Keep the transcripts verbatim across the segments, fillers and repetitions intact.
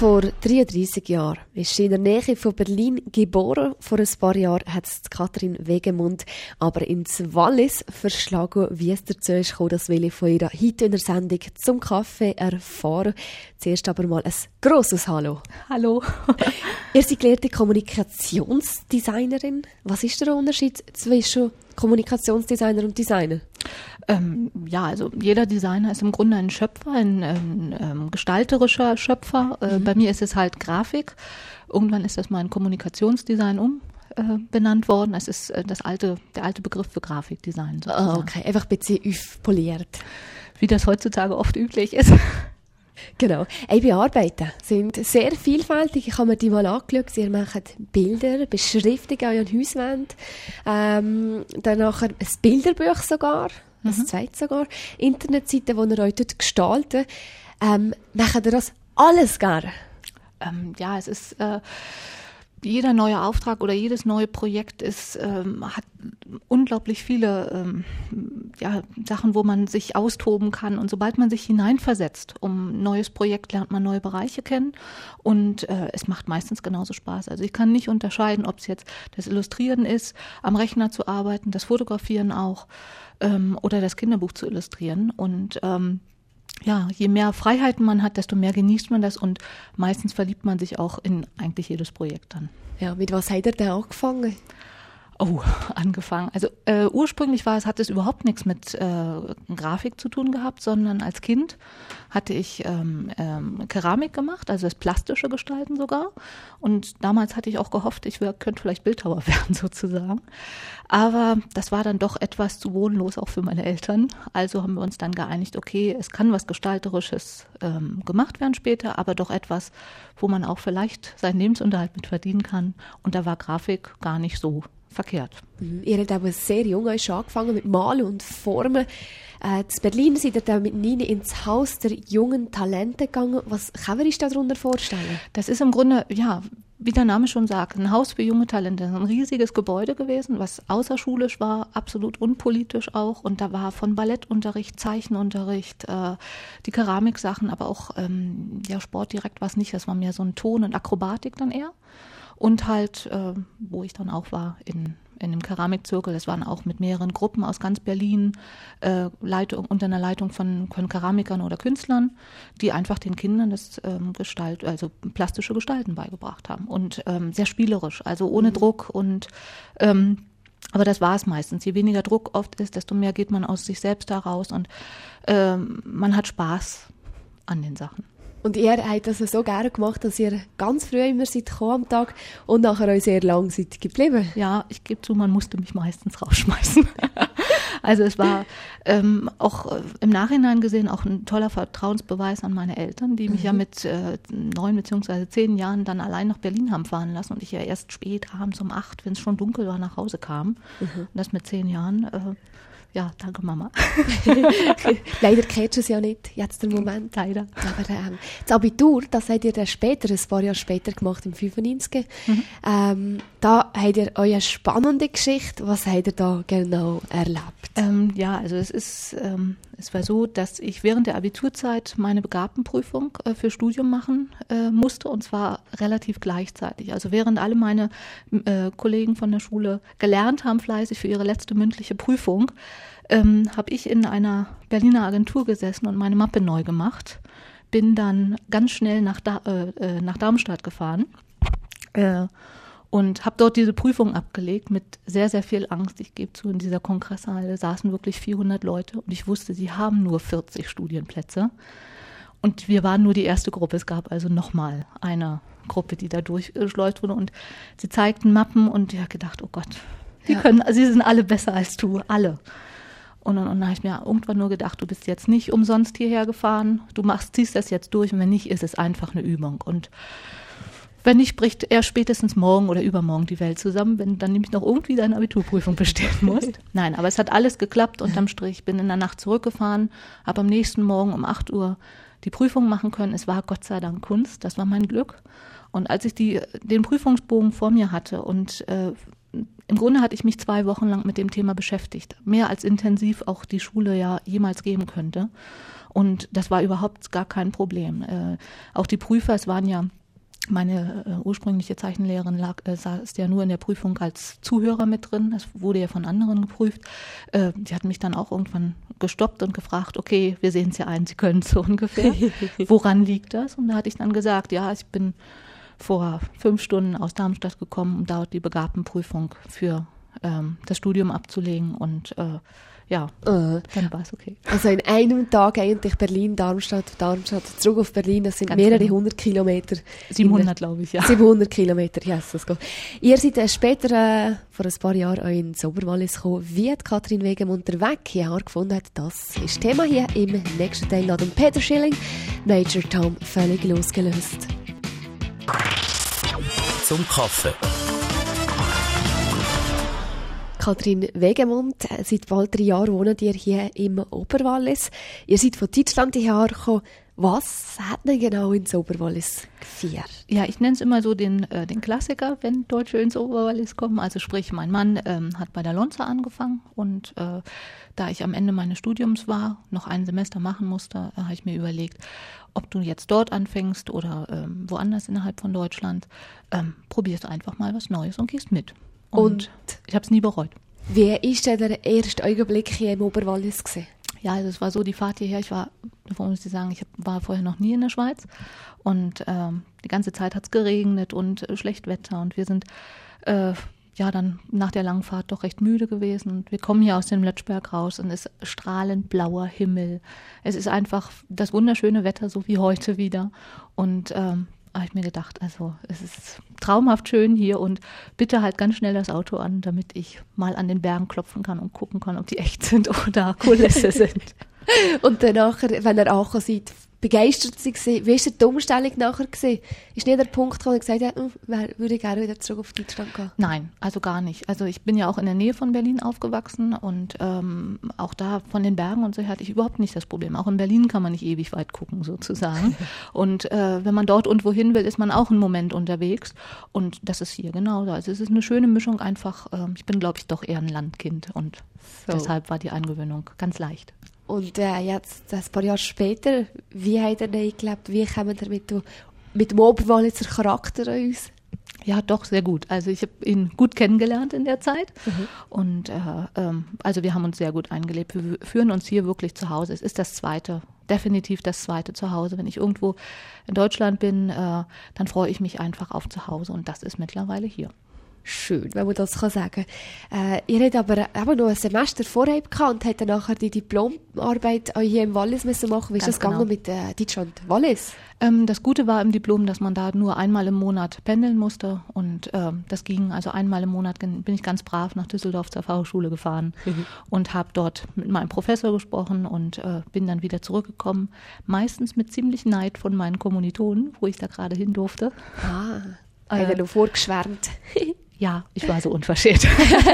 Vor dreiunddreissig Jahren ist sie in der Nähe von Berlin geboren. Vor ein paar Jahren hat es Katrin Wegemund aber ins Wallis verschlagen. Wie es dazu ist gekommen, das will ich von ihr heute in der Sendung zum Kaffee erfahren. Zuerst aber mal ein grosses Hallo. Hallo. Ihr seid gelehrte Kommunikationsdesignerin. Was ist der Unterschied zwischen Kommunikationsdesigner und Designer? Ähm, ja, also jeder Designer ist im Grunde ein Schöpfer, ein, ein, ein gestalterischer Schöpfer. Äh, mhm. Bei mir ist es halt Grafik. Irgendwann ist das mal in Kommunikationsdesign umbenannt äh, worden. Es ist äh, das alte, der alte Begriff für Grafikdesign. Sozusagen. Ah, okay, einfach ein bisschen aufpoliert. Wie das heutzutage oft üblich ist. Genau. Eure Arbeiten sind sehr vielfältig. Ich habe mir die mal angeschaut. Ihr macht Bilder, Beschriftungen an euren Hauswänden, ähm, dann nachher ein Bilderbuch sogar, mhm. ein zweites sogar, Internetseiten, die ihr euch dort gestaltet. Ähm, macht ihr das alles gerne? Ähm, ja, es ist... Äh Jeder neue Auftrag oder jedes neue Projekt ist, ähm, hat unglaublich viele ähm, ja, Sachen, wo man sich austoben kann. Und sobald man sich hineinversetzt, um ein neues Projekt, lernt man neue Bereiche kennen. Und äh, es macht meistens genauso Spaß. Also ich kann nicht unterscheiden, ob es jetzt das Illustrieren ist, am Rechner zu arbeiten, das Fotografieren auch ähm, oder das Kinderbuch zu illustrieren. Und ähm, Ja, je mehr Freiheiten man hat, desto mehr genießt man das und meistens verliebt man sich auch in eigentlich jedes Projekt dann. Ja, mit was habt ihr denn angefangen? Oh, angefangen. Also äh, ursprünglich war es, hat es überhaupt nichts mit äh, Grafik zu tun gehabt, sondern als Kind hatte ich ähm, ähm, Keramik gemacht, also das plastische Gestalten sogar. Und damals hatte ich auch gehofft, ich wär, könnte vielleicht Bildhauer werden sozusagen. Aber das war dann doch etwas zu bodenlos auch für meine Eltern. Also haben wir uns dann geeinigt, okay, es kann was Gestalterisches ähm, gemacht werden später, aber doch etwas, wo man auch vielleicht seinen Lebensunterhalt mit verdienen kann. Und da war Grafik gar nicht so verkehrt. Mhm. Ihr habt aber sehr jung schon angefangen mit Malen und Formen. Äh, in Berlin seid ihr dann mit Nini ins Haus der jungen Talente gegangen. Was kann man sich darunter vorstellen? Das ist im Grunde, ja, wie der Name schon sagt, ein Haus für junge Talente. Ein riesiges Gebäude gewesen, was außerschulisch war, absolut unpolitisch auch. Und da war von Ballettunterricht, Zeichenunterricht, äh, die Keramiksachen, aber auch ähm, ja, Sport direkt war es nicht. Das war mehr so ein Ton und Akrobatik dann eher. Und halt, äh, wo ich dann auch war, in, in einem Keramikzirkel, das waren auch mit mehreren Gruppen aus ganz Berlin, äh, Leitung, unter einer Leitung von, von Keramikern oder Künstlern, die einfach den Kindern das ähm, Gestalt, also plastische Gestalten beigebracht haben. Und ähm, sehr spielerisch, also ohne mhm. Druck und ähm, aber das war es meistens. Je weniger Druck oft ist, desto mehr geht man aus sich selbst heraus und ähm, man hat Spaß an den Sachen. Und ihr habt das so gerne gemacht, dass ihr ganz früh immer seid gekommen am Tag und nachher auch sehr lang seid geblieben. Ja, ich gebe zu, man musste mich meistens rausschmeißen. Also es war ähm, auch äh, im Nachhinein gesehen auch ein toller Vertrauensbeweis an meine Eltern, die mich mhm. ja mit äh, neun beziehungsweise zehn Jahren dann allein nach Berlin haben fahren lassen und ich ja erst spät abends um acht, wenn es schon dunkel war, nach Hause kam. Mhm. Und das mit zehn Jahren. Äh, Ja, danke Mama. Leider kennst du es ja nicht, jetzt den Moment. Leider. Aber ähm, das Abitur, das habt ihr dann später, ein paar Jahre später gemacht, im fünfundneunzig. Mhm. Ähm, da habt ihr eure spannende Geschichte. Was habt ihr da genau erlebt? Ähm, ja, also es ist, ähm, es war so, dass ich während der Abiturzeit meine Begabtenprüfung äh, für Studium machen äh, musste und zwar relativ gleichzeitig. Also während alle meine äh, Kollegen von der Schule gelernt haben, fleißig für ihre letzte mündliche Prüfung, ähm, habe ich in einer Berliner Agentur gesessen und meine Mappe neu gemacht. Bin dann ganz schnell nach, da- äh, nach Darmstadt gefahren äh, und habe dort diese Prüfung abgelegt mit sehr, sehr viel Angst. Ich gebe zu, in dieser Kongresshalle saßen wirklich vierhundert Leute und ich wusste, sie haben nur vierzig Studienplätze. Und wir waren nur die erste Gruppe. Es gab also nochmal eine Gruppe, die da durchläuft wurde und sie zeigten Mappen und ich habe gedacht, oh Gott, sie ja. können, sie sind alle besser als du, alle. Und dann, und dann habe ich mir irgendwann nur gedacht, du bist jetzt nicht umsonst hierher gefahren, du machst, ziehst das jetzt durch und wenn nicht, ist es einfach eine Übung. Und wenn nicht, bricht erst spätestens morgen oder übermorgen die Welt zusammen, wenn du dann nämlich noch irgendwie deine Abiturprüfung bestehen musst. Nein, aber es hat alles geklappt unterm Strich. Bin in der Nacht zurückgefahren, habe am nächsten Morgen um acht Uhr die Prüfung machen können. Es war Gott sei Dank Kunst, das war mein Glück. Und als ich die, den Prüfungsbogen vor mir hatte und äh, im Grunde hatte ich mich zwei Wochen lang mit dem Thema beschäftigt. Mehr als intensiv auch die Schule ja jemals geben könnte. Und das war überhaupt gar kein Problem. Äh, auch die Prüfer, es waren ja, meine äh, ursprüngliche Zeichenlehrerin lag, äh, saß ja nur in der Prüfung als Zuhörer mit drin. Das wurde ja von anderen geprüft. Äh, die hat mich dann auch irgendwann gestoppt und gefragt, okay, wir sehen es ja ein, Sie können es so ungefähr. Woran liegt das? Und da hatte ich dann gesagt, ja, ich bin vor fünf Stunden aus Darmstadt gekommen, um dort die Begabtenprüfung für ähm, das Studium abzulegen und äh, ja, äh. dann war es okay. Also in einem Tag eigentlich Berlin, Darmstadt, Darmstadt, zurück auf Berlin, das sind Ganz mehrere genau. hundert Kilometer. siebenhundert, glaube ich, ja. siebenhundert Kilometer, yes, das geht. Ihr seid äh, später, äh, vor ein paar Jahren, auch ins Oberwallis gekommen. Wie hat Katrin Wegemunt den Weg hierher gefunden hat, das ist Thema hier im nächsten Teil. Laden Peter Schilling, Major Tom, völlig losgelöst. Zum Kaffee. Katrin Wegemunt, seit bald drei Jahren wohnt ihr hier im Oberwallis. Ihr seid von Deutschland hierher gekommen. Was hat denn genau ins Oberwallis geführt? Ja, ich nenne es immer so den, äh, den Klassiker, wenn Deutsche ins Oberwallis kommen. Also sprich, mein Mann ähm, hat bei der Lonza angefangen und äh, da ich am Ende meines Studiums war, noch ein Semester machen musste, äh, habe ich mir überlegt, ob du jetzt dort anfängst oder ähm, woanders innerhalb von Deutschland, ähm, probierst einfach mal was Neues und gehst mit. Und, und ich habe es nie bereut. Wie war denn der erste Augenblick hier im Oberwallis gewesen? Ja, also es war so, die Fahrt hierher, ich war, davor muss ich sagen, ich war vorher noch nie in der Schweiz und ähm, die ganze Zeit hat es geregnet und äh, schlecht Wetter und wir sind äh, ja dann nach der langen Fahrt doch recht müde gewesen und wir kommen hier aus dem Lötschberg raus und es ist strahlend blauer Himmel. Es ist einfach das wunderschöne Wetter, so wie heute wieder und ähm, habe ich mir gedacht, also es ist traumhaft schön hier und bitte halt ganz schnell das Auto an, damit ich mal an den Bergen klopfen kann und gucken kann, ob die echt sind oder Kulisse sind. Und dann nachher, wenn ihr angekommen seid, begeistert sie gewesen. Wie war die Umstellung nachher gewesen? Ist nicht der Punkt, wo ich gesagt habe, hm, würde ich gerne wieder zurück auf Deutschland gehen? Nein, also gar nicht. Also ich bin ja auch in der Nähe von Berlin aufgewachsen und ähm, auch da von den Bergen und so hatte ich überhaupt nicht das Problem. Auch in Berlin kann man nicht ewig weit gucken sozusagen. Und äh, wenn man dort irgendwo hin will, ist man auch einen Moment unterwegs und das ist hier genauso. Also es ist eine schöne Mischung einfach. Äh, ich bin, glaube ich, doch eher ein Landkind und so. Deshalb war die Eingewöhnung ganz leicht. Und äh, jetzt, ein paar Jahre später, wie habt ihr denn gelebt? Wie kommt ihr mit, mit dem Oberwalliser Charakter an uns? Ja, doch, sehr gut. Also ich habe ihn gut kennengelernt in der Zeit. Mhm. Und äh, ähm, also wir haben uns sehr gut eingelebt. Wir fühlen uns hier wirklich zu Hause. Es ist das zweite, definitiv das zweite Zuhause. Wenn ich irgendwo in Deutschland bin, äh, dann freue ich mich einfach auf Zuhause. Und das ist mittlerweile hier. Schön, wenn man das kann sagen kann. Äh, ihr habt aber eben noch ein Semester vorher gehabt und habt dann nachher die Diplomarbeit auch hier im Wallis müssen machen. Wie ist das genau. gegangen mit äh, Deutschland? Wallis? Ähm, das Gute war im Diplom, dass man da nur einmal im Monat pendeln musste und ähm, das ging, also einmal im Monat bin ich ganz brav nach Düsseldorf zur Fachhochschule gefahren mhm. und habe dort mit meinem Professor gesprochen und äh, bin dann wieder zurückgekommen, meistens mit ziemlich Neid von meinen Kommilitonen, wo ich da gerade hin durfte. Ah, äh, hat er noch vorgeschwärmt. Ja, ich war so unverschämt.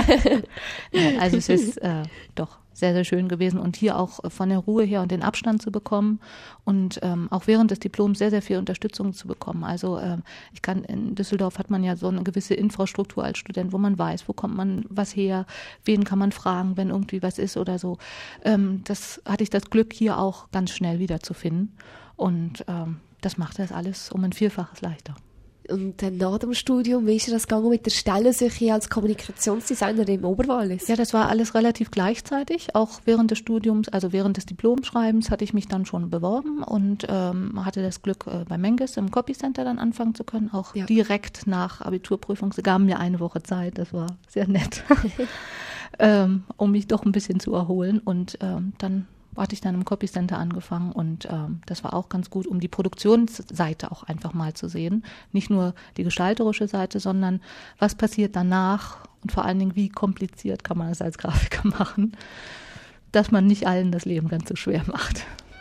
Nein, also es ist äh, doch sehr, sehr schön gewesen und hier auch von der Ruhe her und den Abstand zu bekommen und ähm, auch während des Diploms sehr, sehr viel Unterstützung zu bekommen. Also ähm, ich kann, in Düsseldorf hat man ja so eine gewisse Infrastruktur als Student, wo man weiß, wo kommt man was her, wen kann man fragen, wenn irgendwie was ist oder so. Ähm, das hatte ich das Glück, hier auch ganz schnell wiederzufinden und ähm, das macht das alles um ein Vielfaches leichter. Und dann nach dem Studium, wie ist das gegangen mit der Stellensuche als Kommunikationsdesigner im Oberwallis? Ja, das war alles relativ gleichzeitig. Auch während des Studiums, also während des Diplomschreibens, hatte ich mich dann schon beworben und ähm, hatte das Glück, äh, bei Menges im Copy Center dann anfangen zu können, auch ja. direkt nach Abiturprüfung. Sie gaben mir eine Woche Zeit, das war sehr nett, ähm, um mich doch ein bisschen zu erholen. Und ähm, dann hatte ich dann im Copy Center angefangen und ähm, das war auch ganz gut, um die Produktionsseite auch einfach mal zu sehen. Nicht nur die gestalterische Seite, sondern was passiert danach und vor allen Dingen, wie kompliziert kann man es als Grafiker machen, dass man nicht allen das Leben ganz so schwer macht.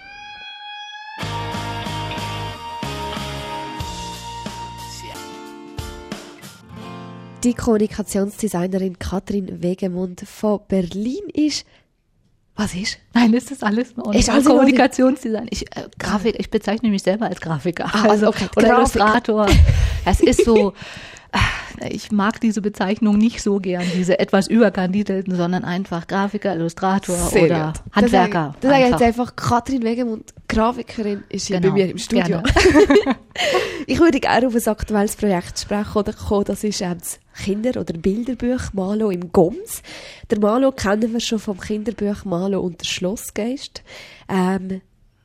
Die Kommunikationsdesignerin Katrin Wegemunt von Berlin ist. Was ist? Nein, ist das alles nur Kommunikationsdesign. Ich, äh, Grafik, ich bezeichne mich selber als Grafiker. Ah, also, okay. Oder Illustrator. Es ist so, Ich mag diese Bezeichnung nicht so gern, diese etwas überkandidelten, sondern einfach Grafiker, Illustrator Sehr oder gut. Handwerker. Das sage ich jetzt einfach, Katrin Wegemund, Grafikerin, ist hier Genau, bei mir im Studio. Ich würde gerne auf ein aktuelles Projekt sprechen oder kommen, das ist ähm, das Kinder- oder Bilderbuch Malo im Goms. Der Malo kennen wir schon vom Kinderbuch Malo und der Schlossgeist. Ähm,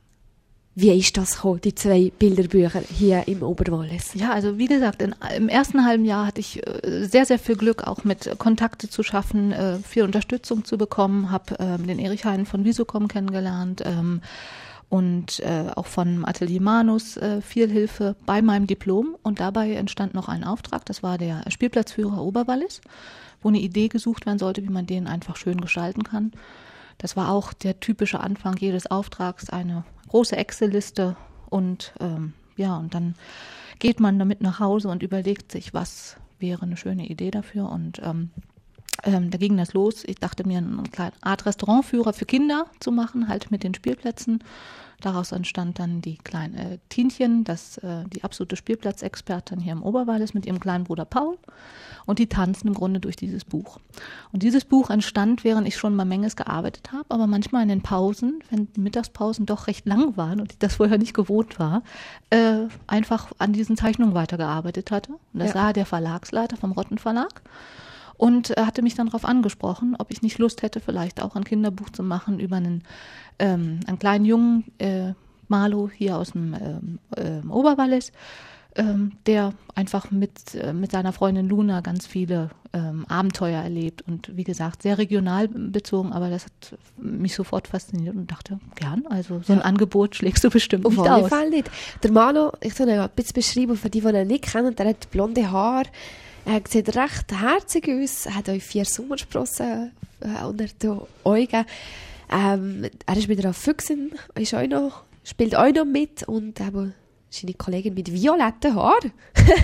Wie ist das gekommen, die zwei Bilderbücher hier im Oberwallis? Ja, also wie gesagt, in, im ersten halben Jahr hatte ich äh, sehr, sehr viel Glück, auch mit Kontakte zu schaffen, äh, viel Unterstützung zu bekommen, habe ähm, den Erich Hein von Visocom kennengelernt ähm, und äh, auch von Atelier Manus äh, viel Hilfe bei meinem Diplom. Und dabei entstand noch ein Auftrag, das war der Spielplatzführer Oberwallis, wo eine Idee gesucht werden sollte, wie man den einfach schön gestalten kann. Das war auch der typische Anfang jedes Auftrags, eine große Excel-Liste und ähm, ja, und dann geht man damit nach Hause und überlegt sich, was wäre eine schöne Idee dafür und ähm, ähm, da ging das los. Ich dachte mir, eine kleine Art Restaurantführer für Kinder zu machen, halt mit den Spielplätzen. Daraus entstand dann die kleine äh, Tinchen, das, äh, die absolute Spielplatzexpertin hier im Oberwallis mit ihrem kleinen Bruder Paul. Und die tanzen im Grunde durch dieses Buch. Und dieses Buch entstand, während ich schon bei Menges gearbeitet habe, aber manchmal in den Pausen, wenn die Mittagspausen doch recht lang waren und ich das vorher nicht gewohnt war, äh, einfach an diesen Zeichnungen weitergearbeitet hatte. Und das ja. sah der Verlagsleiter vom Rotten Verlag. Und er hatte mich dann darauf angesprochen, ob ich nicht Lust hätte, vielleicht auch ein Kinderbuch zu machen über einen, ähm, einen kleinen Jungen, äh, Malo, hier aus dem ähm, äh, Oberwallis, ähm, der einfach mit, äh, mit seiner Freundin Luna ganz viele ähm, Abenteuer erlebt. Und wie gesagt, sehr regional bezogen, aber das hat mich sofort fasziniert und dachte, gern, also so ein ja. Angebot schlägst du bestimmt auf nicht aus. Auf jeden Fall nicht. Der Malo, ich soll ihn ein bisschen beschreiben, für die, die ihn nicht kennen, der hat blonde Haare. Er sieht recht herzig aus, er hat auch vier Sommersprossen äh, unter den Augen. Ähm, er ist wieder auf Füchsen, ist auch noch, spielt auch noch mit und eben seine Kollegin mit violetten Haaren.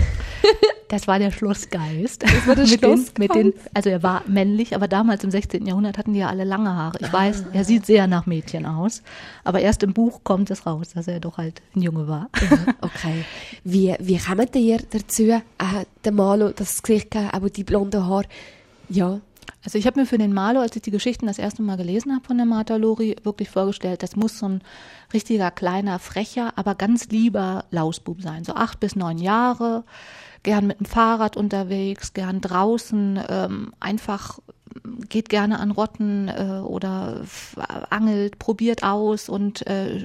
Das war der Schlossgeist. Das war der mit Schlossgeist. Den, mit den, also er war männlich, aber damals im sechzehnten Jahrhundert hatten die ja alle lange Haare. Ich ah. weiß, er sieht sehr nach Mädchen aus, aber erst im Buch kommt es raus, dass er doch halt ein Junge war. Okay. Wie, wie kommt ihr dazu, äh, der Malo, das Gesicht, aber die blonden Haare? Ja. Also ich habe mir für den Malo, als ich die Geschichten das erste Mal gelesen habe von der Martha Lori, wirklich vorgestellt, das muss so ein richtiger, kleiner, frecher, aber ganz lieber Lausbub sein. So acht bis neun Jahre, gern mit dem Fahrrad unterwegs, gern draußen, ähm, einfach geht gerne an Rotten äh, oder f- angelt, probiert aus und äh,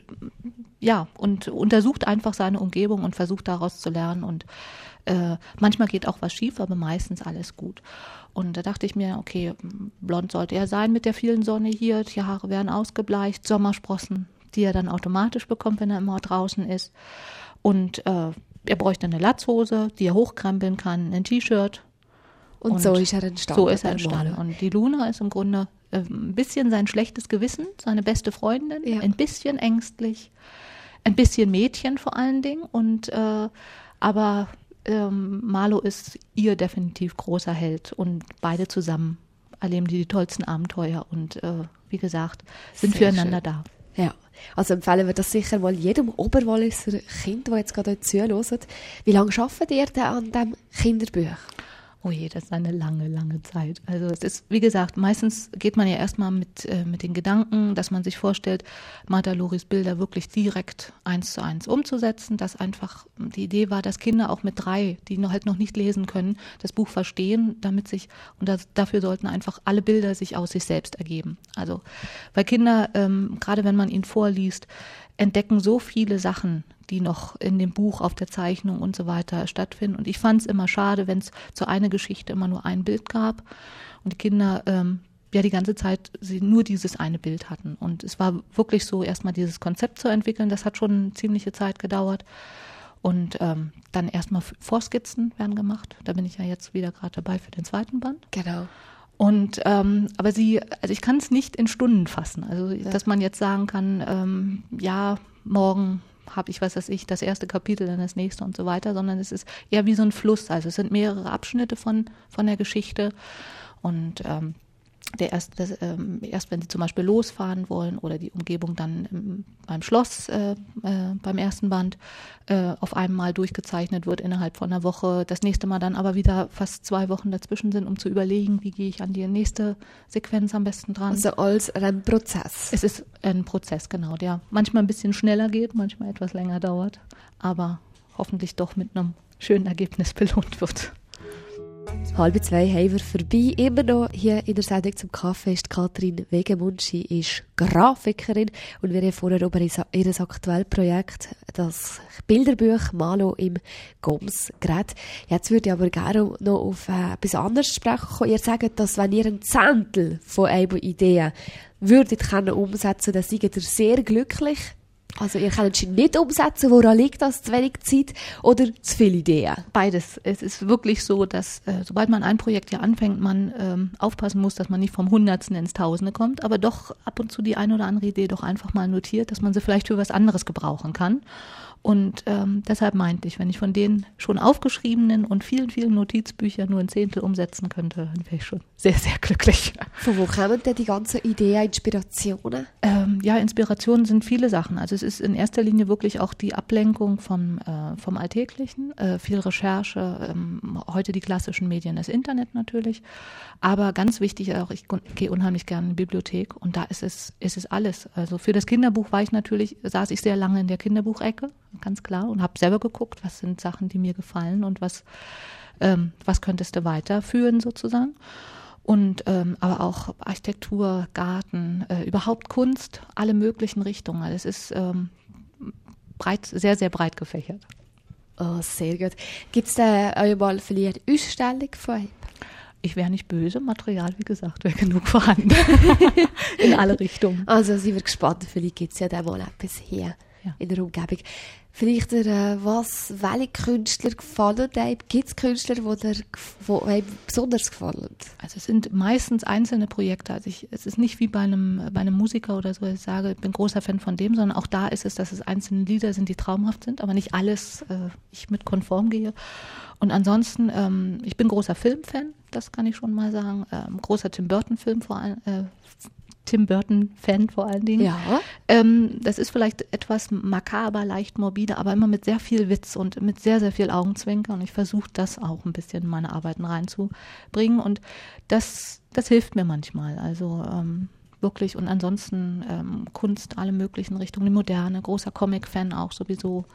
ja, und untersucht einfach seine Umgebung und versucht daraus zu lernen und äh, manchmal geht auch was schief, aber meistens alles gut. Und da dachte ich mir, okay, blond sollte er sein mit der vielen Sonne hier, die Haare werden ausgebleicht, Sommersprossen, die er dann automatisch bekommt, wenn er immer draußen ist. Und äh, er bräuchte eine Latzhose, die er hochkrempeln kann, ein T-Shirt. Und, und so ist er entstanden. So ist er entstanden. Und die Luna ist im Grunde äh, ein bisschen sein schlechtes Gewissen, seine beste Freundin, ja. ein bisschen ängstlich, ein bisschen Mädchen vor allen Dingen. Und äh, aber ähm, Malo ist ihr definitiv großer Held und beide zusammen erleben die die tollsten Abenteuer und äh, wie gesagt, sind Sehr füreinander schön. Da. Ja, also empfehlen wir das sicher mal jedem Oberwalliser Kind, das jetzt gerade zuhört. Wie lange arbeitet ihr denn an diesem Kinderbuch? Oh je, das ist eine lange, lange Zeit. Also es ist, wie gesagt, meistens geht man ja erstmal mit, äh, mit den Gedanken, dass man sich vorstellt, Martha Loris Bilder wirklich direkt eins zu eins umzusetzen, dass einfach die Idee war, dass Kinder auch mit drei, die noch halt noch nicht lesen können, das Buch verstehen, damit sich, und das, dafür sollten einfach alle Bilder sich aus sich selbst ergeben. Also, weil Kinder, ähm, gerade wenn man ihnen vorliest, entdecken so viele Sachen, die noch in dem Buch, auf der Zeichnung und so weiter stattfinden. Und ich fand es immer schade, wenn es zu einer Geschichte immer nur ein Bild gab und die Kinder ähm, ja die ganze Zeit sie nur dieses eine Bild hatten. Und es war wirklich so, erstmal dieses Konzept zu entwickeln, das hat schon eine ziemliche Zeit gedauert. Und ähm, dann erstmal Vorskizzen werden gemacht. Da bin ich ja jetzt wieder gerade dabei für den zweiten Band. Genau. Und ähm, aber sie, also ich kann es nicht in Stunden fassen. Also ja. dass man jetzt sagen kann, ähm, ja, morgen habe ich, was weiß ich, das erste Kapitel, dann das nächste und so weiter, sondern es ist eher wie so ein Fluss. Also es sind mehrere Abschnitte von von der Geschichte und ähm, der erst, das, ähm, erst wenn sie zum Beispiel losfahren wollen oder die Umgebung dann im, beim Schloss, äh, äh, beim ersten Band, äh, auf einmal durchgezeichnet wird innerhalb von einer Woche. Das nächste Mal dann aber wieder fast zwei Wochen dazwischen sind, um zu überlegen, wie gehe ich an die nächste Sequenz am besten dran. Also als ein Prozess. Es ist ein Prozess, genau, der manchmal ein bisschen schneller geht, manchmal etwas länger dauert, aber hoffentlich doch mit einem schönen Ergebnis belohnt wird. Halb zwei haben wir vorbei. Immer noch hier in der Sendung zum Kaffee ist Kathrin Wegemund. Sie ist Grafikerin und wir haben vorher über ihr aktuelles Projekt, das Bilderbuch «Malo im Goms» geredet. Jetzt würde ich aber gerne noch auf äh, etwas anderes sprechen kommen. Ihr sagt, dass wenn ihr ein Zehntel von einer Idee würdet können umsetzen, dann seid ihr sehr glücklich. Also ihr könnt es nicht umsetzen, woran liegt das? Zu wenig Zeit oder zu viele Ideen? Beides. Es ist wirklich so, dass äh, sobald man ein Projekt ja anfängt, man ähm, aufpassen muss, dass man nicht vom Hundertsten ins Tausende kommt, aber doch ab und zu die eine oder andere Idee doch einfach mal notiert, dass man sie vielleicht für was anderes gebrauchen kann. Und ähm, deshalb meinte ich, wenn ich von den schon aufgeschriebenen und vielen, vielen Notizbüchern nur ein Zehntel umsetzen könnte, dann wäre ich schon sehr, sehr glücklich. Von wo kommen denn die ganzen Ideen, Inspirationen? Ähm, ja, Inspirationen sind viele Sachen. Also es ist in erster Linie wirklich auch die Ablenkung vom, äh, vom Alltäglichen, äh, viel Recherche, ähm, heute die klassischen Medien, das Internet natürlich. Aber ganz wichtig auch, ich gehe unheimlich gerne in die Bibliothek und da ist es, ist es alles. Also für das Kinderbuch war ich natürlich, saß ich sehr lange in der Kinderbuchecke, ganz klar, und habe selber geguckt, was sind Sachen, die mir gefallen und was, ähm, was könntest du weiterführen sozusagen. Und ähm, aber auch Architektur, Garten, äh, überhaupt Kunst, alle möglichen Richtungen. Also es ist ähm, breit, sehr, sehr breit gefächert. Oh, sehr gut. Gibt es da einmal vielleicht eine Ausstellung von ihm? Ich wäre nicht böse, Material, wie gesagt, wäre genug vorhanden. In alle Richtungen. Also sind wir gespannt, vielleicht gibt es ja dann mal etwas hier ja. in der Umgebung. Vielleicht äh, was, welche Künstler gefallen einem? Gibt es Künstler, die dir wo einem besonders gefallen? Also es sind meistens einzelne Projekte. Also ich, es ist nicht wie bei einem, bei einem Musiker oder so, ich sage, ich bin großer Fan von dem, sondern auch da ist es, dass es einzelne Lieder sind, die traumhaft sind, aber nicht alles äh, ich mit konform gehe. Und ansonsten, ähm, ich bin großer Filmfan, das kann ich schon mal sagen. Ähm, großer Tim Burton-Film vor allem. Äh, Tim Burton-Fan vor allen Dingen. Ja. Ähm, das ist vielleicht etwas makaber, leicht morbide, aber immer mit sehr viel Witz und mit sehr, sehr viel Augenzwinkern. Und ich versuche das auch ein bisschen in meine Arbeiten reinzubringen. Und das, das hilft mir manchmal. Also ähm, wirklich. Und ansonsten ähm, Kunst, alle möglichen Richtungen. Die Moderne, großer Comic-Fan auch sowieso.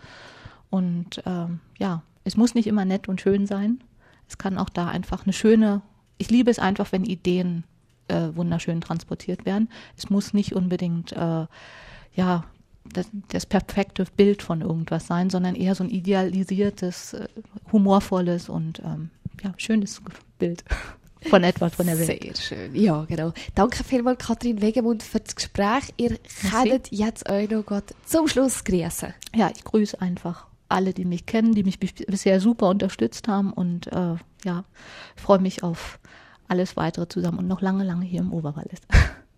Und ähm, ja, es muss nicht immer nett und schön sein. Es kann auch da einfach eine schöne, ich liebe es einfach, wenn Ideen Äh, wunderschön transportiert werden. Es muss nicht unbedingt äh, ja, das, das perfekte Bild von irgendwas sein, sondern eher so ein idealisiertes, äh, humorvolles und ähm, ja, schönes Bild von etwas, von der Welt. Sehr schön, ja genau. Danke vielmals Kathrin Wegemund für das Gespräch. Ihr könnt jetzt euch noch Gott zum Schluss grüßen. Ja, ich grüße einfach alle, die mich kennen, die mich bisher super unterstützt haben und äh, ja, freue mich auf alles weitere zusammen und noch lange, lange hier im Oberwallis.